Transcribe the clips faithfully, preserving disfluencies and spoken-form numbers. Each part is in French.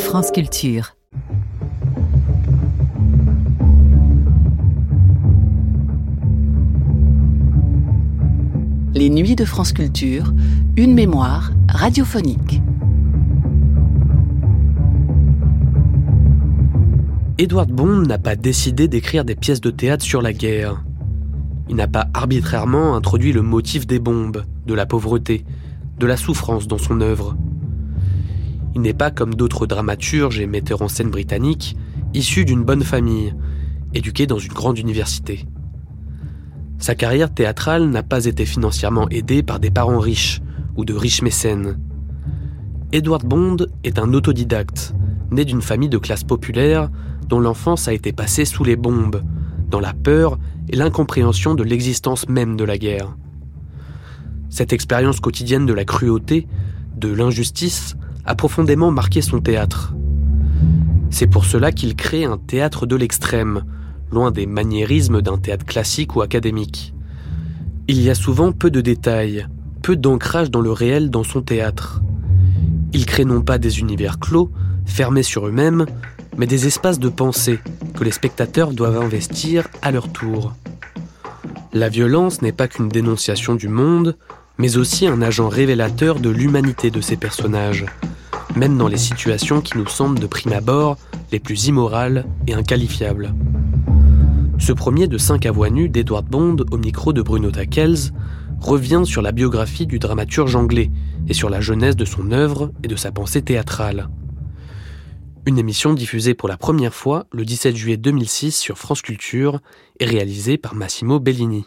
France Culture. Les nuits de France Culture, une mémoire radiophonique. Edward Bond n'a pas décidé d'écrire des pièces de théâtre sur la guerre. Il n'a pas arbitrairement introduit le motif des bombes, de la pauvreté, de la souffrance dans son œuvre. Il n'est pas comme d'autres dramaturges et metteurs en scène britanniques, issus d'une bonne famille, éduqués dans une grande université. Sa carrière théâtrale n'a pas été financièrement aidée par des parents riches ou de riches mécènes. Edward Bond est un autodidacte, né d'une famille de classe populaire dont l'enfance a été passée sous les bombes, dans la peur et l'incompréhension de l'existence même de la guerre. Cette expérience quotidienne de la cruauté, de l'injustice, a profondément marqué son théâtre. C'est pour cela qu'il crée un théâtre de l'extrême, loin des maniérismes d'un théâtre classique ou académique. Il y a souvent peu de détails, peu d'ancrage dans le réel dans son théâtre. Il crée non pas des univers clos, fermés sur eux-mêmes, mais des espaces de pensée que les spectateurs doivent investir à leur tour. La violence n'est pas qu'une dénonciation du monde, mais aussi un agent révélateur de l'humanité de ces personnages, même dans les situations qui nous semblent de prime abord les plus immorales et inqualifiables. Ce premier de cinq à voix nues d'Edward Bond au micro de Bruno Takels revient sur la biographie du dramaturge anglais et sur la jeunesse de son œuvre et de sa pensée théâtrale. Une émission diffusée pour la première fois le dix-sept juillet deux mille six sur France Culture et réalisée par Massimo Bellini.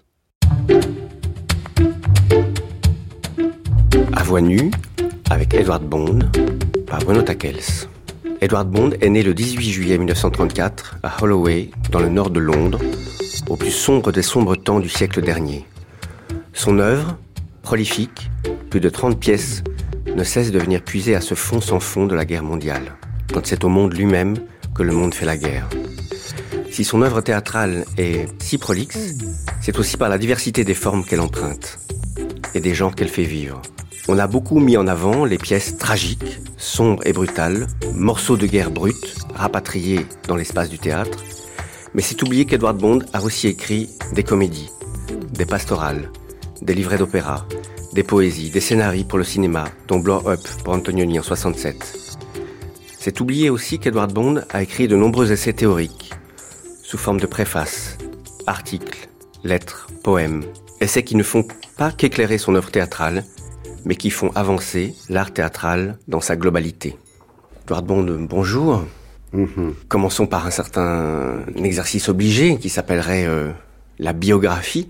À voix nue, avec Edward Bond, par Bruno Takels. Edward Bond est né le dix-huit juillet mille neuf cent trente-quatre à Holloway, dans le nord de Londres, au plus sombre des sombres temps du siècle dernier. Son œuvre, prolifique, plus de trente pièces, ne cesse de venir puiser à ce fond sans fond de la guerre mondiale, quand c'est au monde lui-même que le monde fait la guerre. Si son œuvre théâtrale est si prolixe, c'est aussi par la diversité des formes qu'elle emprunte et des genres qu'elle fait vivre. On a beaucoup mis en avant les pièces tragiques, sombres et brutales, morceaux de guerre brutes, rapatriés dans l'espace du théâtre. Mais c'est oublier qu'Edward Bond a aussi écrit des comédies, des pastorales, des livrets d'opéra, des poésies, des scénarios pour le cinéma, dont Blow Up pour Antonioni en soixante-sept. C'est oublier aussi qu'Edward Bond a écrit de nombreux essais théoriques, sous forme de préfaces, articles, lettres, poèmes, essais qui ne font pas qu'éclairer son œuvre théâtrale, mais qui font avancer l'art théâtral dans sa globalité. Edward Bond, bonjour. Mm-hmm. Commençons par un certain exercice obligé qui s'appellerait euh, la biographie,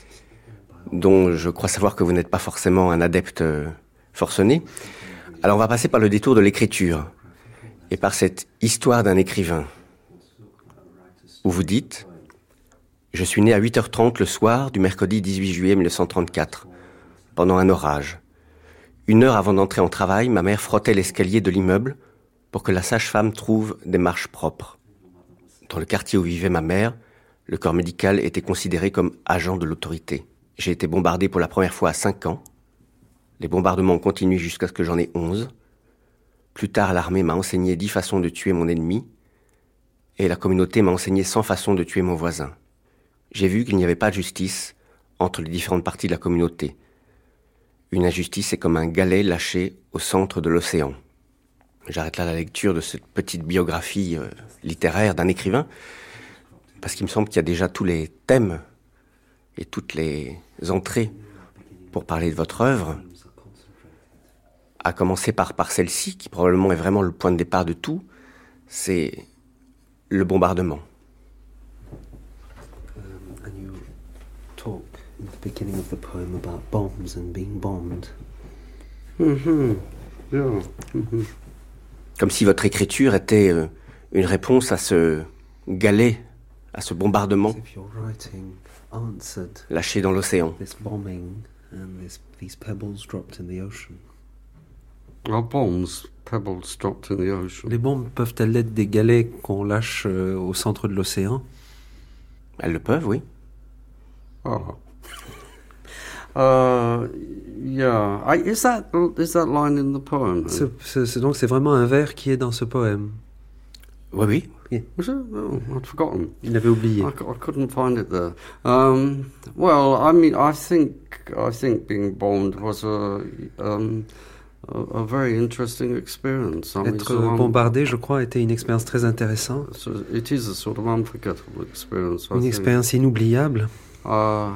dont je crois savoir que vous n'êtes pas forcément un adepte euh, forcené. Alors on va passer par le détour de l'écriture, et par cette histoire d'un écrivain, où vous dites « Je suis né à huit heures trente le soir du mercredi dix-huit juillet mille neuf cent trente-quatre, pendant un orage. Une heure avant d'entrer en travail, ma mère frottait l'escalier de l'immeuble pour que la sage-femme trouve des marches propres. Dans le quartier où vivait ma mère, le corps médical était considéré comme agent de l'autorité. J'ai été bombardé pour la première fois à cinq ans. Les bombardements ont continué jusqu'à ce que j'en ai onze. Plus tard, l'armée m'a enseigné dix façons de tuer mon ennemi et la communauté m'a enseigné cent façons de tuer mon voisin. J'ai vu qu'il n'y avait pas de justice entre les différentes parties de la communauté. Une injustice est comme un galet lâché au centre de l'océan. » J'arrête là la lecture de cette petite biographie euh, littéraire d'un écrivain, parce qu'il me semble qu'il y a déjà tous les thèmes et toutes les entrées pour parler de votre œuvre, à commencer par, par celle-ci, qui probablement est vraiment le point de départ de tout, c'est le bombardement. Um, and you talk in the beginning of the poem about bombs and being bombed. Mm-hmm. Yeah. Mm-hmm. Comme si votre écriture était euh, une réponse à ce galet, à ce bombardement lâché dans l'océan. This bombing and this, these pebbles dropped in the ocean. Are bombs pebbles dropped in the ocean? Les bombes peuvent-elles être des galets qu'on lâche euh, au centre de l'océan? Elles le peuvent, oui. Oh. Uh, Yeah. I, is that is that line in the poem? C'est, c'est, c'est donc c'est vraiment un vers qui est dans ce poème. Oui, oui. Was it? Oh, I'd forgotten. Il l'avait oublié. I, c- I couldn't find it there. Um, well, I mean, I think I think being bombed was a um, a, a very interesting experience. I mean, Être so, um, bombardé, je crois, était une expérience très intéressante. so it is a sort of unforgettable experience. I Une think. expérience inoubliable. Uh,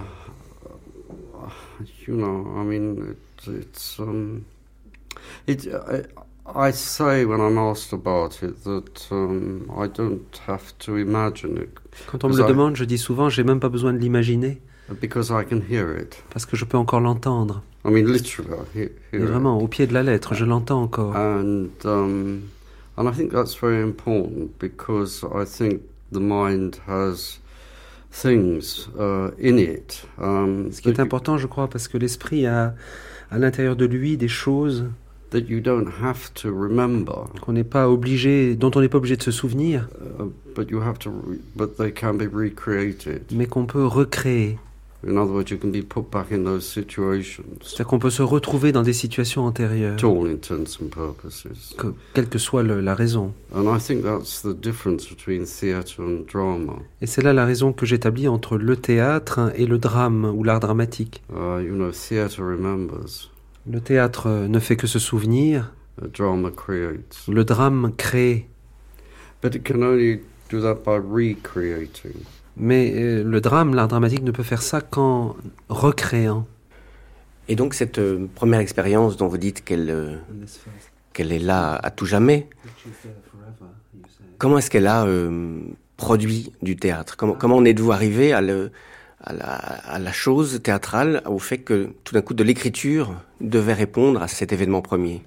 you know, I mean, it, it's um, it. I, I say when I'm asked about it that um, I don't have to imagine it Quand on me le demande, je dis souvent, j'ai même pas besoin de l'imaginer, because I can hear it. parce que je peux encore l'entendre. I mean, literally, I hear, Et hear vraiment, it. au pied de la lettre, je l'entends encore. And um, and I think that's very important because I think the mind has things uh, in it. Um, Ce qui est that you- important, je crois, parce que l'esprit a à l'intérieur de lui des choses that you don't have to remember, qu'on n'est pas obligé, dont on n'est pas obligé de se souvenir, uh, but you have to, re- but they can be recreated. mais qu'on peut recréer. In other words, you can be put back in those situations, C'est-à-dire qu'on peut se retrouver dans des situations antérieures, to all intents and purposes. que- quelle que soit le- la raison. And I think that's the difference between theatre and drama. Et c'est là la raison que j'établis entre le théâtre et le drame, ou l'art dramatique. Uh, you know, theatre remembers, Le théâtre ne fait que se souvenir, uh, drama creates. le drame crée. But it can only do that by recreating. Mais euh, le drame, l'art dramatique ne peut faire ça qu'en recréant. Et donc cette euh, première expérience dont vous dites qu'elle euh, qu'elle est là à tout jamais, comment est-ce qu'elle a euh, produit du théâtre? Comment, comment en êtes-vous arrivé à, le, à, la, à la chose théâtrale, au fait que tout d'un coup de l'écriture devait répondre à cet événement premier?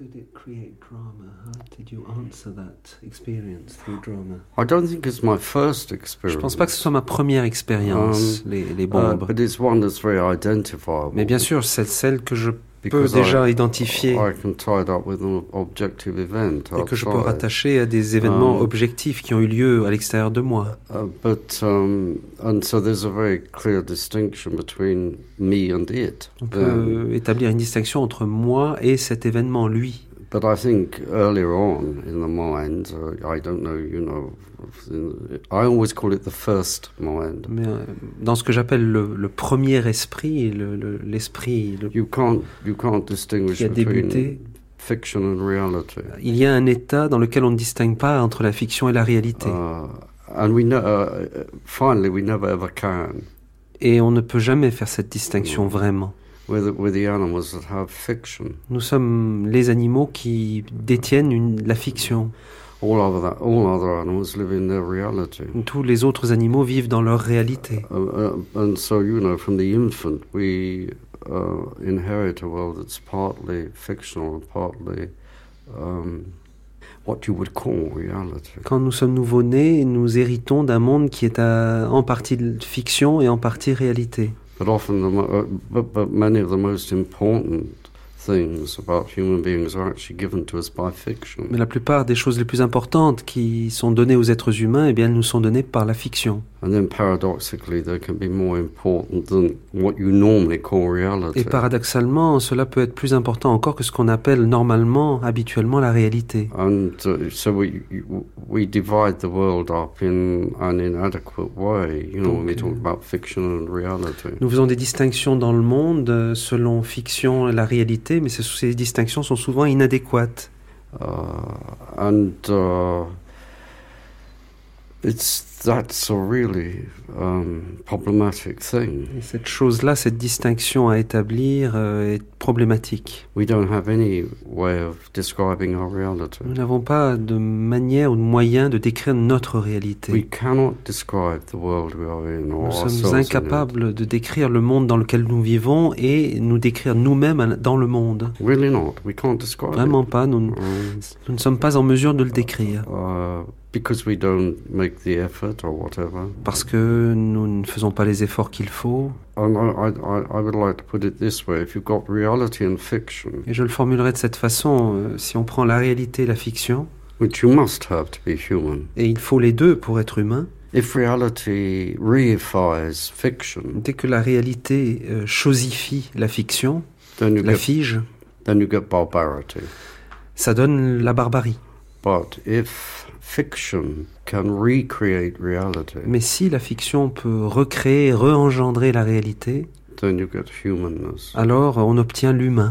I don't think it's my first experience. Je pense pas que ce soit ma première expérience, Um, les, les uh, bombes. but it's one that's very identifiable. Mais bien sûr, c'est celle que je peux because déjà I, identifier I can tie it up with an objective event et que je peux outside. rattacher à des événements Um, objectifs qui ont eu lieu à l'extérieur de moi. Uh, but um, and so there's a very clear distinction between me and it. On peut Um, établir une distinction entre moi et cet événement, lui. But I think earlier on in the mind, uh, I don't know, you know, I always call it the first mind. Mais euh, dans ce que j'appelle le, le premier esprit, le, le- l'esprit, le- You can't, you can't distinguish qui a débuté, between fiction and reality. il y a un état dans lequel on ne distingue pas entre la fiction et la réalité. Uh, and we know, uh, finally, we never ever can. Et on ne peut jamais faire cette distinction vraiment. We're the, we're the animals that have fiction. Nous sommes les animaux qui détiennent une- la fiction. All other, all other animals live in their reality. Tous les autres animaux vivent dans leur réalité. Uh, uh, and so, you know, from the infant, we uh, inherit a world that's partly fictional and partly um, what you would call reality. Quand nous sommes nouveau-nés, nous héritons d'un monde qui est à- en partie de fiction et en partie réalité. But often, the mo- uh, but, but many of the most important things about human beings are actually given to us by fiction. Mais la plupart des choses les plus importantes qui sont données aux êtres humains, eh bien, elles nous sont données par la fiction. And then paradoxically, they can be more important than what you normally call reality. Et paradoxalement, cela peut être plus important encore que ce qu'on appelle normalement, habituellement, la réalité. And uh, so we we divide the world up in an inadequate way, you know, when we Donc, talk about fiction and reality. Nous faisons des distinctions dans le monde euh, selon fiction et la réalité, mais ces, ces distinctions sont souvent inadéquates. Uh, and uh, it's that's a really um, problematic thing. Et cette chose-là, cette distinction à établir euh, est problématique. We don't have any way of describing our reality. Nous n'avons pas de manière ou de moyen de décrire notre We réalité. cannot describe the world we are in or Nous sommes ourselves in it. incapables de décrire le monde dans lequel nous vivons et nous décrire nous-mêmes dans le monde. Really not. We can't describe Vraiment it. pas, nous, Um, nous ne sommes pas en mesure de le décrire. uh, because we don't make the effort or whatever. Parce que nous ne faisons pas les efforts qu'il faut. And I, I, I would like to put it this way: if you've got reality and fiction, Et je le formulerai de cette façon, euh, si on prend la réalité et la fiction, which you must have to be human, et il faut les deux pour être humain, if reality reifies fiction, dès que la réalité euh, chosifie la fiction, Then you la get, fige, then you get barbarity. ça donne la barbarie. But if fiction can recreate reality, Mais si la fiction peut recréer, re-engendrer la réalité, then you get humanness. alors on obtient l'humain.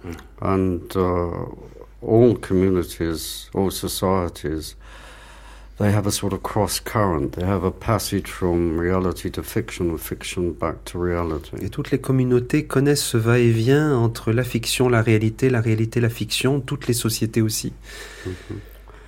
And uh, all communities, all societies, they have a sort of cross current. They have a passage from reality to fiction, or fiction back to reality. Et toutes les communautés connaissent ce va-et-vient entre la fiction, la réalité, la réalité, la fiction, toutes les sociétés aussi. Mm-hmm.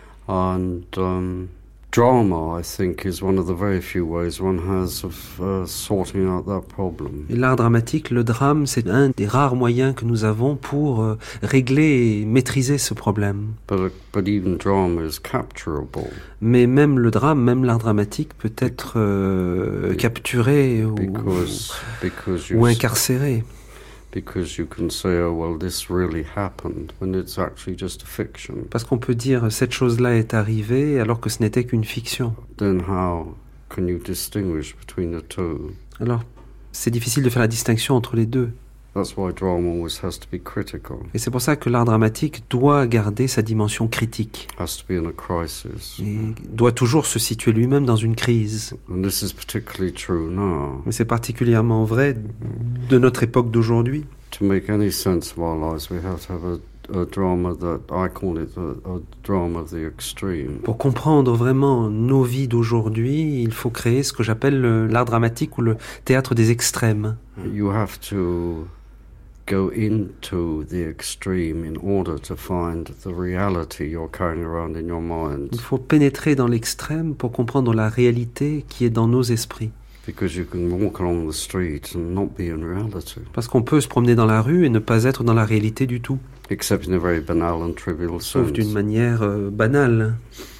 And um, drama, I think, is one of the very few ways one has of uh, sorting out that problem. Et l'art dramatique, le drame, c'est un des rares moyens que nous avons pour euh, régler et maîtriser ce problème. But, but even drama is capturable. Mais même le drame, même l'art dramatique peut être euh, capturé ou, Because, because you ou s- incarcéré. Because you can say, oh, well, this really happened, when it's actually just a fiction. Parce qu'on peut dire cette chose-là est arrivée alors que ce n'était qu'une fiction. Then how can you distinguish between the two? Alors, c'est difficile de faire la distinction entre les deux. That's why drama always has to be critical. Et c'est pour ça que l'art dramatique doit garder sa dimension critique. Has to be in a crisis. Et doit toujours se situer lui-même dans une crise. And this is particularly true now. Mais c'est particulièrement vrai de notre époque d'aujourd'hui. To make any sense of our lives, we have to have a, a drama that I call it a, a drama of the extreme. Pour comprendre vraiment nos vies d'aujourd'hui, il faut créer ce que j'appelle le- l'art dramatique ou le théâtre des extrêmes. You have to go into the extreme in order to find the reality you're carrying around in your mind. Il faut pénétrer dans l'extrême pour comprendre la réalité qui est dans nos esprits. Because you can walk along the street and not be in reality. Parce qu'on peut se promener dans la rue et ne pas être dans la réalité du tout, Except in a very banal and trivial sauf sense. d'une manière euh, banale.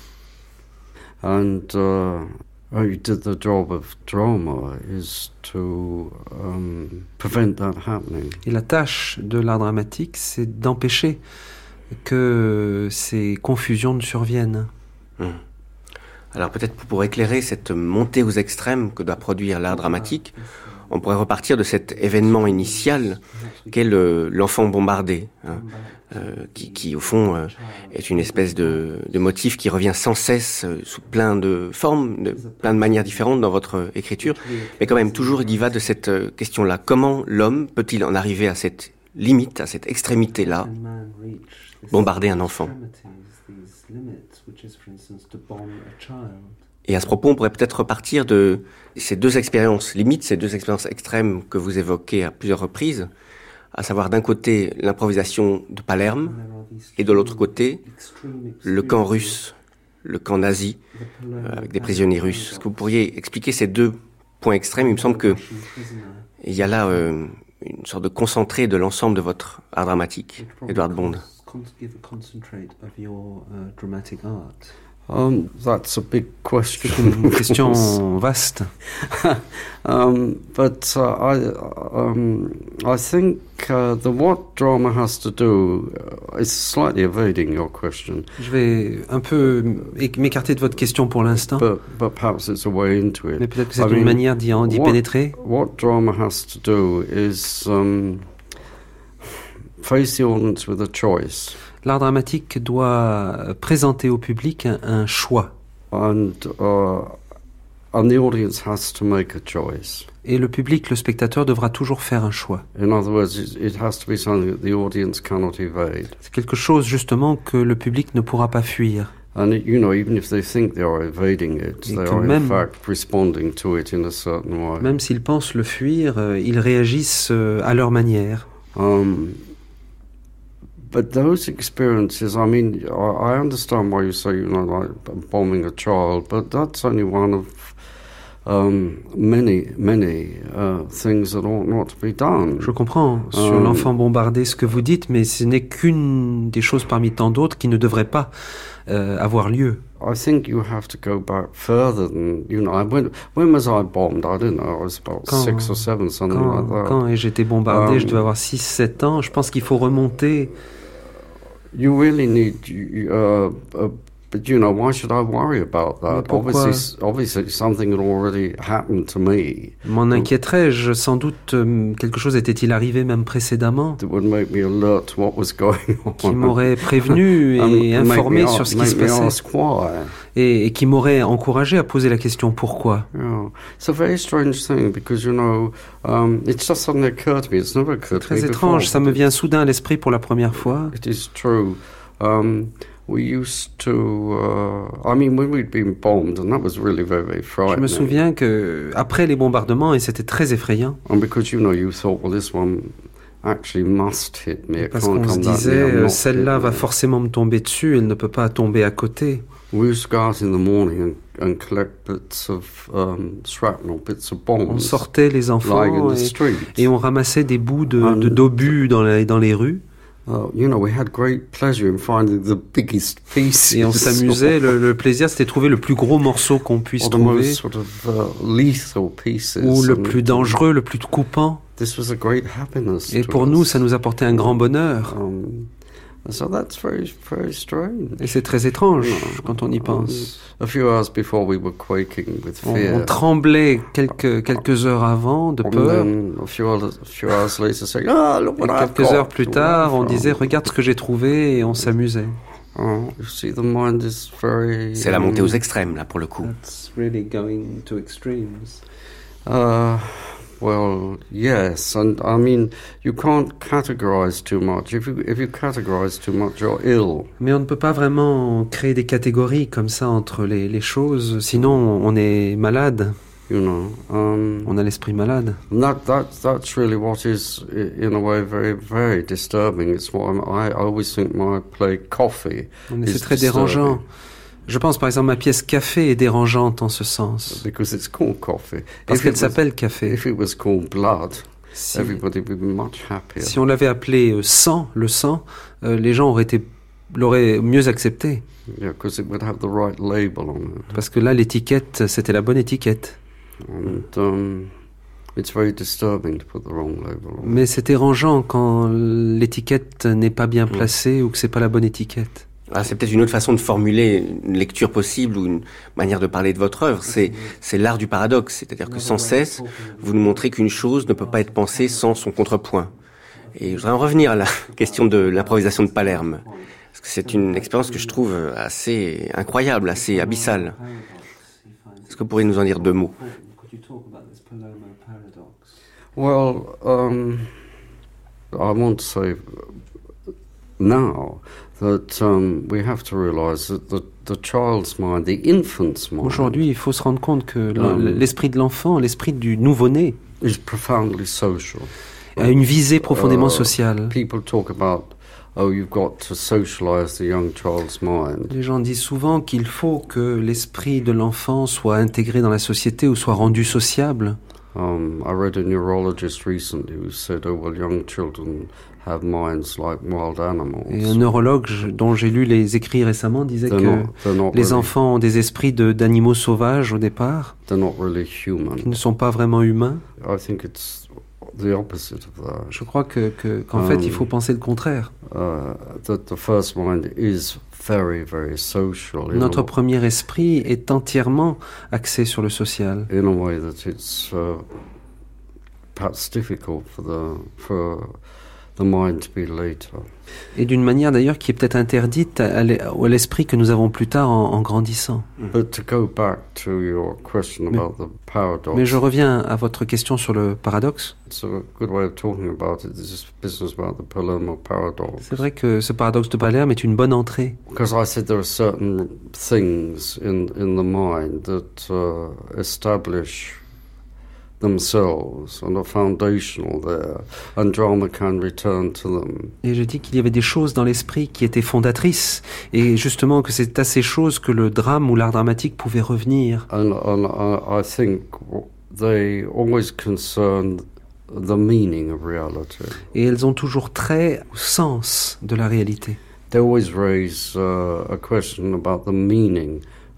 And uh, oh, you did the job of drama is to um, prevent that happening. Et la tâche de l'art dramatique, c'est d'empêcher que ces confusions ne surviennent. Mmh. Alors peut-être pour éclairer cette montée aux extrêmes que doit produire l'art dramatique, on pourrait repartir de cet événement initial qu'est le, l'enfant bombardé, hein, euh, qui, qui au fond euh, est une espèce de, de motif qui revient sans cesse euh, sous plein de formes, de plein de manières différentes dans votre écriture, mais quand même toujours il y va de cette euh, question-là. Comment l'homme peut-il en arriver à cette limite, à cette extrémité-là, bombarder un enfant ? Et à ce propos, on pourrait peut-être repartir de ces deux expériences limites, ces deux expériences extrêmes que vous évoquez à plusieurs reprises, à savoir d'un côté l'improvisation de Palerme et de l'autre côté le camp russe, le camp nazi, euh, avec des prisonniers russes. Est-ce que vous pourriez expliquer ces deux points extrêmes ? Il me semble qu'il y a là euh, une sorte de concentré de l'ensemble de votre art dramatique, Edward Bond. Um, that's a big question. C'est une question vaste. um, but uh, I, um, I think uh, the what drama has to do uh, is slightly evading your question. Je vais un peu m'écarter de votre question pour l'instant, But, but perhaps it's a way into it. mais peut-être que c'est I une mean, manière d'y, d'y what- pénétrer. What drama has to do is um, face the audience with a choice. L'art dramatique doit présenter au public un, un choix. And, uh, and the audience has to make a choice. Et le public, le spectateur, devra toujours faire un choix. In other words, it, it has to be something that the audience cannot evade. C'est quelque chose, justement, que le public ne pourra pas fuir. And, it, you know, even if they think they are evading it, Et they que are même- in fact responding to it in a certain way. Même s'ils pensent le fuir, euh, ils réagissent euh, à leur manière. Um, but those experiences, I mean, I, I understand why you say, you know, like bombing a child, but that's only one of um, many, many uh, things that ought not to be done. Je comprends sur Euh, l'enfant bombardé ce que vous dites, mais ce n'est qu'une des choses parmi tant d'autres qui ne devraient pas euh, avoir lieu. I think you have to go back further than, you know, I went, when was I bombed? I don't know, I was about Quand- six or seven, something Quand, like that. quand ai-je été bombardé, Euh, je devais avoir six sept ans. Je pense qu'il faut remonter. You really need uh, a But you know, why should I worry about Mais that? pourquoi? Obviously, obviously, something had already happened to me M'en inquiéterais-je? Sans doute euh, quelque chose était-il arrivé même précédemment that would make me alert to what was going on. qui m'aurait prévenu And et make informé me sur ask- ce qui se make me passait ask why. et, et qui m'aurait encouragé à poser la question pourquoi. Yeah. It's a very strange thing because, you know, um, it just suddenly occurred to me. It's never occurred to me Très before. étrange, ça me vient soudain à l'esprit pour la première fois. It is true. Um, we used to, uh, I mean, when we'd been bombed, and that was really very, very Je frightening. me souviens que après les bombardements, et c'était très effrayant, And because, you know, you thought, well, this one actually must hit me. It parce can't qu'on se come that disait, near, I'm euh, not celle-là hit va me. forcément me tomber dessus, elle ne peut pas tomber à côté. We used to go out in the morning and, and collect bits of um, shrapnel, bits of bombs, On sortait les lying in enfants the et, street. et on ramassait des bouts de, And- de- d'obus dans les, dans les rues, Uh, you know, we had great pleasure in finding the biggest pieces. et on s'amusait. Le, le plaisir, c'était de trouver le plus gros morceau qu'on puisse or the trouver, most sort of uh, lethal pieces. ou le And plus dangereux, le plus coupant. This was a great happiness. Et to pour nous, us. ça nous apportait un grand bonheur. Um, so that's very, very strange. Et c'est très étrange quand on y Um, pense. a few hours before, we were quaking with On, fear. on tremblait quelques, quelques heures avant de And peur. then a few hours, a few hours later, saying, "Ah, look Et what I've quelques got, heures plus look where tard, I'm on from." disait regarde ce que j'ai trouvé et on s'amusait. Oh, you see, the mind is very. C'est la montée aux um, extrêmes, là, pour le coup. That's really going to extremes. Uh, well, yes, and I mean, you can't categorize too much. If you if you categorize too much, you're ill. Mais on ne peut pas vraiment créer des catégories comme ça entre les, les choses, sinon on est malade, You know, um, on a l'esprit malade. and that that that's really what is, i- in a way, very very disturbing. It's what I'm, I always think my play Coffee On est- is C'est très disturbing dérangeant. Je pense par exemple ma pièce Café est dérangeante en ce sens, because it's called Coffee. parce If qu'elle it was- s'appelle Café. If it was called Blood, Si, everybody would be much happier. si on l'avait appelé euh, sang, le sang, euh, les gens auraient été l'auraient mieux accepté, Yeah, because it would have the right label on it. parce que là l'étiquette c'était la bonne étiquette. And um, it's very disturbing to put the wrong label on. Mais c'est dérangeant quand l'étiquette n'est pas bien placée ou que c'est pas la bonne étiquette. Ah, c'est peut-être une autre façon de formuler une lecture possible ou une manière de parler de votre œuvre. C'est, c'est l'art du paradoxe. C'est-à-dire que sans cesse, vous nous montrez qu'une chose ne peut pas être pensée sans son contrepoint. Et je voudrais en revenir à la question de l'improvisation de Palerme. Parce que c'est une expérience que je trouve assez incroyable, assez abyssale. Est-ce que vous pourriez nous en dire deux mots? Well, um, I want to say now that um, we have to realize that the, the child's mind, the infant's mind, Aujourd'hui, il faut se rendre compte que l'en- Um, l'esprit de l'enfant, l'esprit du nouveau-né, is profoundly social. a une visée profondément Uh, sociale. People talk about, oh, you've got to socialize the young child's mind. Les gens disent souvent qu'il faut que l'esprit de l'enfant soit intégré dans la société ou soit rendu sociable. Um, I read a neurologist recently who said, oh, well, young children have minds like wild animals. Et un neurologue je- dont j'ai lu les écrits récemment disait They're que not, they're not les really, enfants ont des esprits de- d'animaux sauvages au départ, they're not really human. qui ne sont pas vraiment humains. I think it's the opposite of that. Je crois que, que- qu'en fait, Um, il faut penser le contraire. Uh, that the first mind is very, very social in, Notre a, premier esprit est entièrement axé sur le social. in a way that it's uh, perhaps difficult for the for the mind to be later. Et d'une manière d'ailleurs qui est peut-être interdite à l'e- à l'esprit que nous avons plus tard en, en grandissant. But to go back to your question Mais- about the paradox, Mais je reviens à votre question sur le paradoxe. it's a good way of talking about it. This business about the Palermo paradox. C'est vrai que ce paradoxe de Palerme est une bonne entrée. Because I said there are certain things in in the mind that uh, establish themselves and are foundational there, and drama can return to them. Et je dis qu'il y avait des choses dans l'esprit qui étaient fondatrices, et justement que c'est à ces choses que le drame ou l'art dramatique pouvait revenir. And, and I, I think they always concern the meaning of reality. Et elles ont toujours trait au sens de la réalité. They always raise uh, a question about the meaning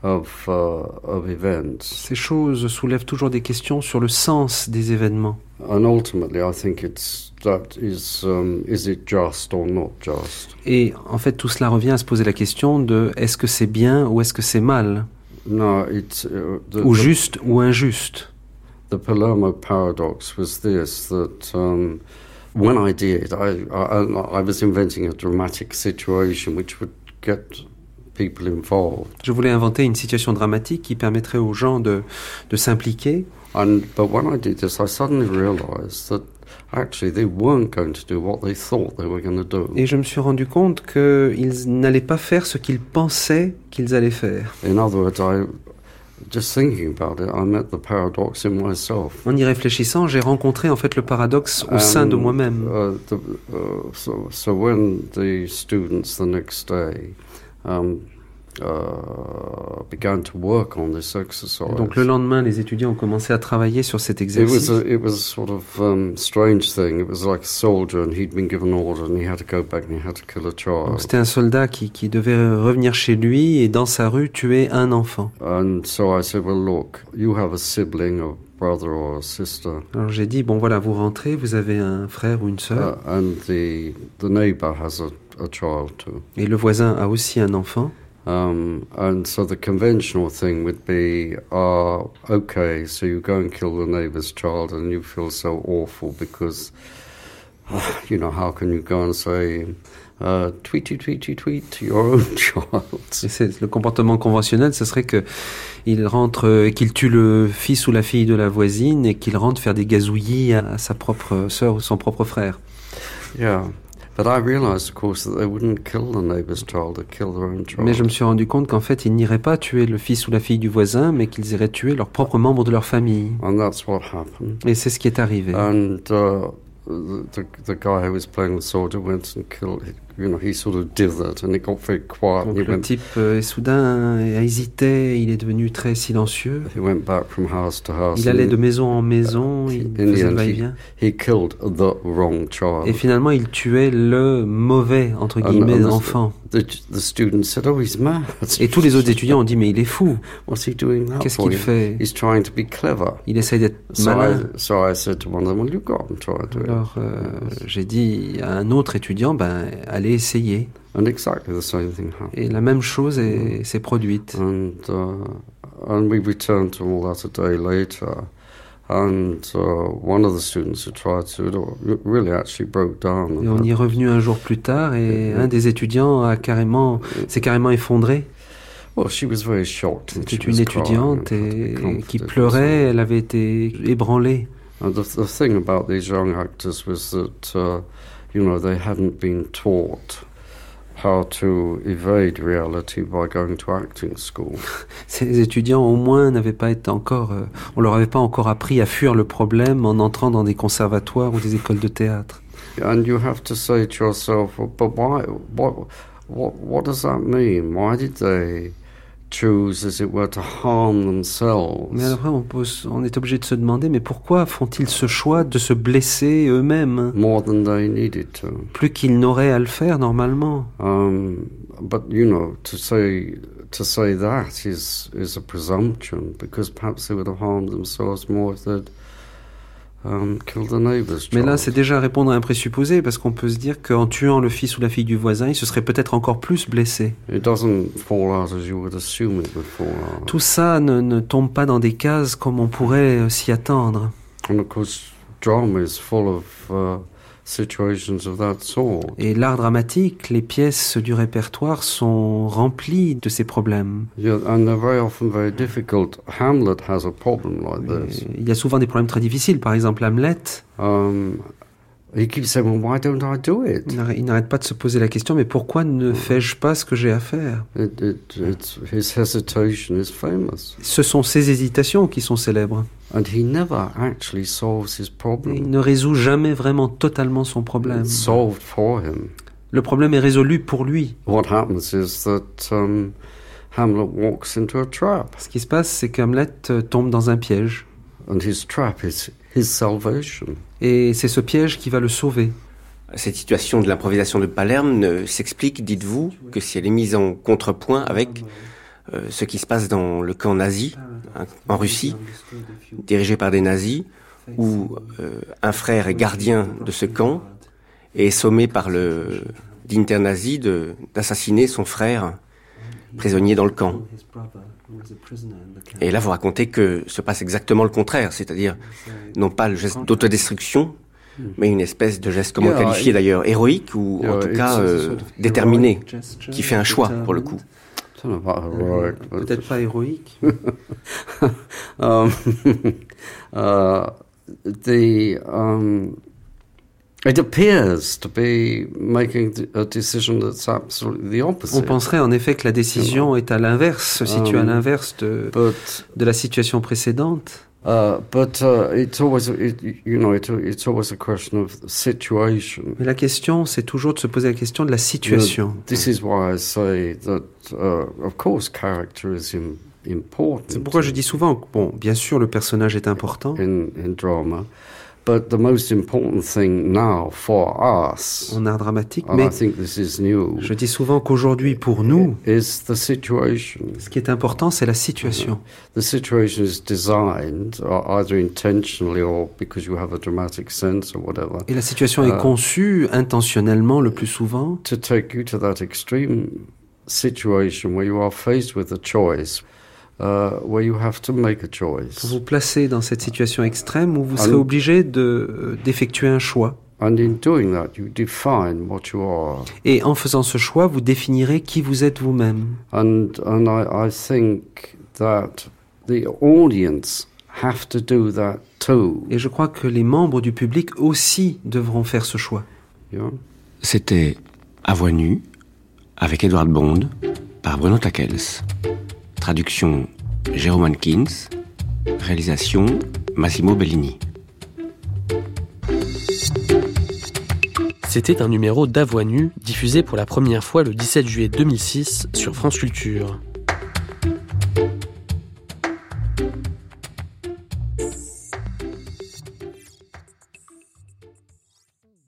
of uh, of events. Ces choses soulèvent toujours des questions sur le sens des événements. And ultimately, I think it's that is um, is it just or not just? Et en fait, tout cela revient à se poser la question de est-ce que c'est bien ou est-ce que c'est mal, No, it's uh, the, ou the, juste ou injuste. the Palermo paradox was this: that um, when I did, I, I I was inventing a dramatic situation which would get people involved. Je voulais inventer une situation dramatique qui permettrait aux gens de, de s'impliquer. And but when I did this, I suddenly realized that actually they weren't going to do what they thought they were going to do. Et je me suis rendu compte qu'ils n'allaient pas faire ce qu'ils pensaient qu'ils allaient faire. In other words, I just thinking about it, I met the paradox in myself. En y réfléchissant, j'ai rencontré en fait le paradoxe au sein de moi-même. Uh, the, uh, so, so when the students the next day um, uh, began to work on this exercise, Donc le lendemain, les étudiants ont commencé à travailler sur cet it exercice. was a, it was a sort of um, strange thing. It was like a soldier, and he'd been given order, and he had to go back and he had to kill a Donc, child. c'était un soldat qui, qui devait revenir chez lui et dans sa rue tuer un enfant. And so I said, well, look, you have a sibling, a brother or a sister, Alors j'ai dit, bon voilà, vous rentrez, vous avez un frère ou une sœur, uh, and the the neighbor has a, a child too. et le voisin a aussi un enfant. Um, and so the conventional thing would be, uh, okay, so you go and kill the neighbor's child and you feel so awful because, uh, you know, how can you go and say, uh, tweety, tweety, tweet to your own child? Et c'est, le comportement conventionnel, ce serait que il rentre, euh, qu'il tue le fils ou la fille de la voisine et qu'il rentre faire des gazouillis à, à sa propre sœur ou son propre frère. Yeah. But I realized, of course, that they wouldn't kill the neighbor's child, they'd kill their own child. Mais je me suis rendu compte qu'en fait, ils n'iraient pas tuer le fils ou la fille du voisin, mais qu'ils iraient tuer leurs propres membres de leur famille. And that's what happened. Et c'est ce qui est arrivé. And uh, the, the guy who was playing the soldier went and killed, you know, he sort of dithered and it got very quiet. Donc He le went, type euh, soudain a hésité, il est devenu très silencieux. he went back from house to house. Il allait and de maison en maison, il in the faisait le end, he, va-et-vient. he killed the wrong child. Et finalement, il tuait le mauvais, entre And- guillemets, and the- enfant. The, the student said, oh, he's mad. Et tous les autres étudiants ont dit, mais il est fou. What's he doing that Qu'est-ce for? qu'il fait? He's trying to be clever. Il essaye d'être So malin. I, so I said to one of them, well, you go and try to do it. Alors, euh, j'ai dit à un autre étudiant, ben, allez essayer. And exactly the same thing happened. Et la même chose est, s'est produite. And uh, and we returned to all that a day later, and uh, one of the students who tried to do it really actually broke down. Et on y est revenu un jour plus tard et un des étudiants a carrément, s'est carrément effondré. Well, she was very shocked. and C'était she une was étudiante crying and et, had to be qui comforted pleurait, elle avait été ébranlée. and so on. And the, the thing about these young actors was that, uh, you know, they hadn't been taught how to evade reality by going to acting school. Ces étudiants, au moins, n'avaient pas été encore, euh, on leur avait pas encore appris à fuir le problème en entrant dans des conservatoires ou des écoles de théâtre. And you have to say to yourself, well, but why? What? What? What does that mean? Why did they choose, as it were, to harm themselves? Mais après, on, peut, on est obligé de se demander, mais pourquoi font-ils ce choix de se blesser eux-mêmes, More than they needed to. plus qu'ils n'auraient à le faire normalement? Um, but you know, to say to say that is is a presumption, because perhaps they would have harmed themselves more if they'd um, killed the neighbor's Mais child. là, c'est déjà répondre à un présupposé, parce qu'on peut se dire qu'en tuant le fils ou la fille du voisin, il se serait peut-être encore plus blessé. It doesn't fall out as you would assume it would fall out. Tout ça ne, ne tombe pas dans des cases comme on pourrait euh, s'y attendre. And of course, drama is full of uh, situations of that sort. Et l'art dramatique, les pièces du répertoire sont remplies de ces problèmes. Yeah, and they're very often very difficult. Hamlet has a problem like this. Et il y a souvent des problèmes très difficiles. Par exemple, Hamlet, Um, he keeps saying, well, why don't I do it? il n'arrête- il n'arrête pas de se poser la question, mais pourquoi ne fais-je pas ce que j'ai à faire? It, it, it's, his hesitation is famous. Ce sont ces hésitations qui sont célèbres. And he never actually solves his Et il problem. ne résout jamais vraiment totalement son problème. It's solved for him. Le problème est résolu pour lui. What happens is that um, Hamlet walks into a trap, Ce qui se passe, c'est qu'Hamlet euh, tombe dans un piège. and his trap is his salvation. Et c'est ce piège qui va le sauver. Cette situation de l'improvisation de Palerme ne s'explique, dites-vous, que si elle est mise en contrepoint avec euh, ce qui se passe dans le camp nazi, hein, en Russie, dirigé par des nazis, où euh, un frère est gardien de ce camp et est sommé par le dignitaire nazi de, d'assassiner son frère prisonnier dans le camp. Et là, vous racontez que se passe exactement le contraire, c'est-à-dire non pas le geste d'autodestruction, mais une espèce de geste, comment Yeah, qualifier it- d'ailleurs, héroïque ou Yeah, en tout it's cas a euh, sort of déterminé, heroic gesture, qui fait un choix but, pour le um, coup. I don't know about heroic, but Peut-être pas héroïque. um, uh, the um, it appears to be making a decision that's absolutely the opposite. On penserait en effet que la décision est à l'inverse, se situe à Um, l'inverse de, But de la situation précédente. uh, but uh, it's always it, you know it, it's always a question of situation. Mais la question, c'est toujours de se poser la question de la situation. This is why I say that uh, of course character is im- important. C'est pourquoi je dis souvent que, bon, bien sûr, le personnage est important in in drama, but the most important thing now for us, en art dramatique, and mais I think this is new, je dis souvent qu'aujourd'hui, pour nous, is the situation. ce qui est important, c'est la situation. The situation is designed uh, either intentionally or because you have a dramatic sense or whatever, Et la situation est Euh, conçue intentionnellement, le plus souvent, to take you to that extreme situation where you are faced with a choice, uh, where you have to make a pour choice. vous placer dans cette situation extrême où vous Ah serez oui. obligé de, euh, d'effectuer un choix. And in doing that, you define what you are. Et en faisant ce choix, vous définirez qui vous êtes vous-même. And and I, I think that the audience have to do that too. Et je crois que les membres du public aussi devront faire ce choix. You know? C'était À voix nue, avec Edward Bond, par Bruno Tackels. Traduction Jérôme Hankins. Réalisation Massimo Bellini. C'était un numéro d'À voix nue, diffusé pour la première fois le dix-sept juillet deux mille six sur France Culture.